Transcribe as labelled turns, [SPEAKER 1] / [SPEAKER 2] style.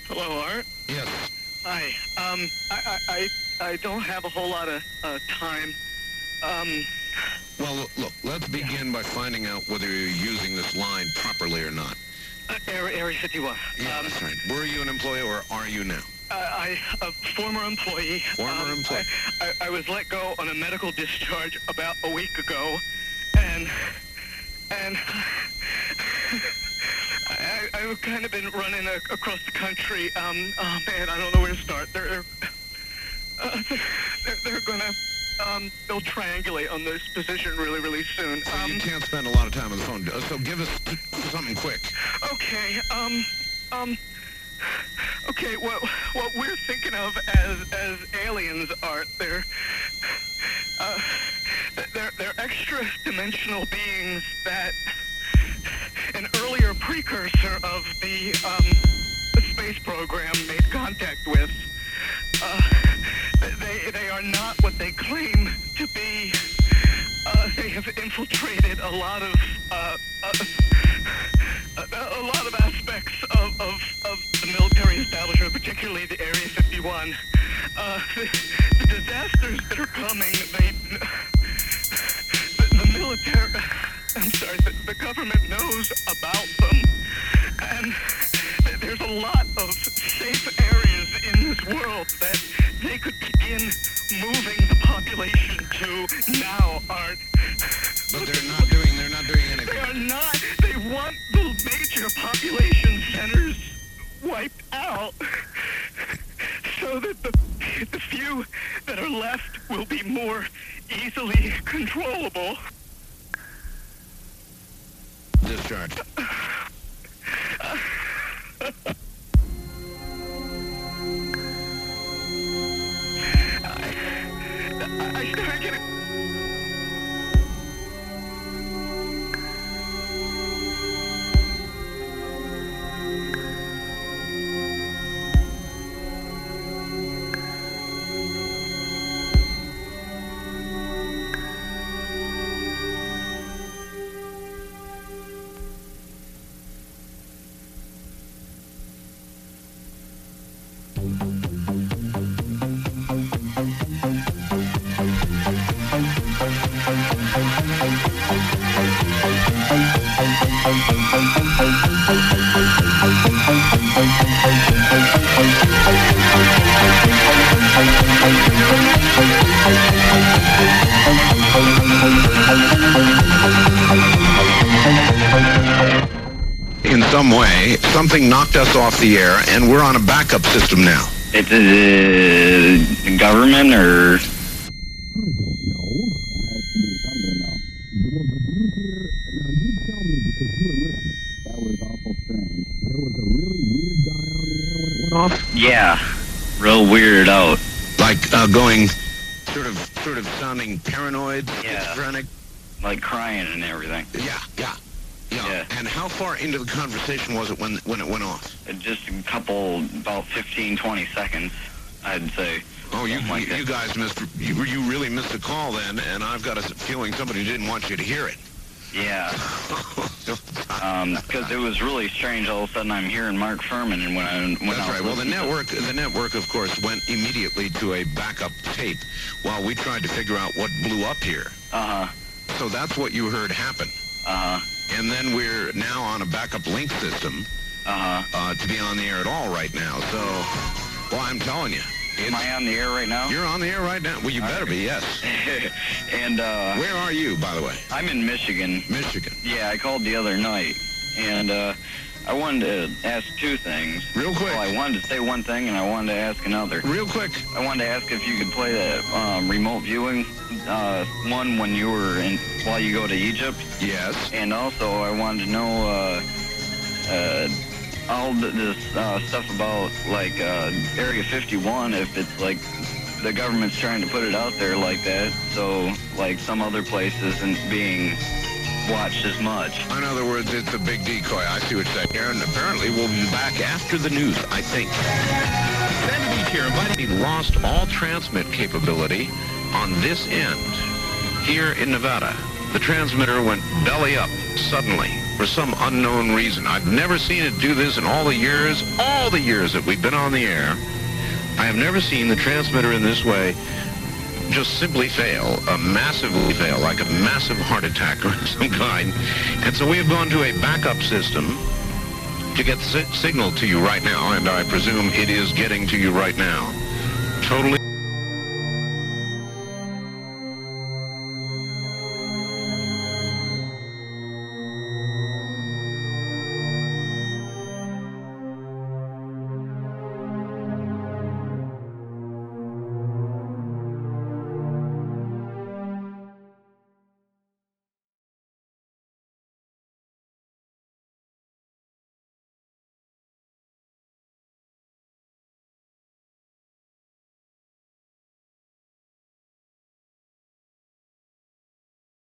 [SPEAKER 1] Hello, Art.
[SPEAKER 2] Yes.
[SPEAKER 1] Hi. I don't have a whole lot of time.
[SPEAKER 2] Well, look, let's begin by finding out whether you're using this line properly or not.
[SPEAKER 1] Area 51.
[SPEAKER 2] Yeah, that's right. Were you an employee or are you now?
[SPEAKER 1] A former employee.
[SPEAKER 2] Former employee.
[SPEAKER 1] I was let go on a medical discharge about a week ago, and I've kind of been running across the country. Oh man, I don't know where to start. They're gonna they'll triangulate on this position really soon.
[SPEAKER 2] So you can't spend a lot of time on the phone. So give us something quick.
[SPEAKER 1] Okay. Okay. What we're thinking of as aliens, Art, they're extra-dimensional beings that an earlier precursor of the space program made contact with. They are not what they claim to be. They have infiltrated a lot of aspects of the military establishment, particularly the Area 51. The disasters that are coming, the military, I'm sorry, the government knows about them, and there's a lot of safe areas in this world that they could begin moving the population to now, Art.
[SPEAKER 2] But they're not doing anything.
[SPEAKER 1] They are not. They want the major population centers wiped out so that the few that are left will be more easily controllable.
[SPEAKER 2] Discharge.
[SPEAKER 1] I started getting...
[SPEAKER 2] In some way, something knocked us off the air, and we're on a backup system now.
[SPEAKER 3] It's the government, or?
[SPEAKER 2] I don't know. It has to be something, though. Well, did you hear? Now, you tell me, because you were listening.
[SPEAKER 3] That was awful strange.
[SPEAKER 2] There was a really weird guy on the air when it went off?
[SPEAKER 3] Yeah, real weirded out.
[SPEAKER 2] Like, going sort of sounding paranoid,
[SPEAKER 3] Yeah.
[SPEAKER 2] schizophrenic?
[SPEAKER 3] Like crying and everything.
[SPEAKER 2] Yeah.
[SPEAKER 3] Yeah.
[SPEAKER 2] And how far into the conversation was it when it went off?
[SPEAKER 3] Just a couple, about 15, 20 seconds, I'd say.
[SPEAKER 2] Oh, you
[SPEAKER 3] Something like that.
[SPEAKER 2] guys missed, you really missed the call then, and I've got a feeling somebody didn't want you to hear it.
[SPEAKER 3] Yeah. Because it was really strange. All of a sudden, I'm hearing Mark Furman, and when I
[SPEAKER 2] That's right. Well, the network, of course, went immediately to a backup tape while we tried to figure out what blew up here. So that's what you heard happen. And then we're now on a backup link system to be on the air at all right now. So, well, I'm telling you.
[SPEAKER 3] Am I on the air right now?
[SPEAKER 2] You're on the air right now. Well, you better be, yes.
[SPEAKER 3] And
[SPEAKER 2] Where are you, by the way?
[SPEAKER 3] I'm in Michigan.
[SPEAKER 2] Michigan.
[SPEAKER 3] Yeah, I called the other night, and I wanted to ask two things.
[SPEAKER 2] Real quick.
[SPEAKER 3] Well, I wanted to say one thing, and I wanted to ask another.
[SPEAKER 2] Real quick.
[SPEAKER 3] I wanted to ask if you could play that remote viewing one when you were while you go to Egypt.
[SPEAKER 2] Yes.
[SPEAKER 3] And also, I wanted to know all this stuff about, like, Area 51, if it's, like, the government's trying to put it out there like that, so, like, some other place isn't being watched as much.
[SPEAKER 2] In other words, it's a big decoy. I see what you're saying. Aaron, apparently we'll be back after the news, I think. Sandy Beach here, inviting me lost all transmit capability on this end here in Nevada. the transmitter went belly up suddenly for some unknown reason. I've never seen it do this in all the years that we've been on the air. I have never seen the transmitter in this way just simply fail, massively fail, like a massive heart attack or some kind. And so we have gone to a backup system to get the signal to you right now, and I presume it is getting to you right now. Totally.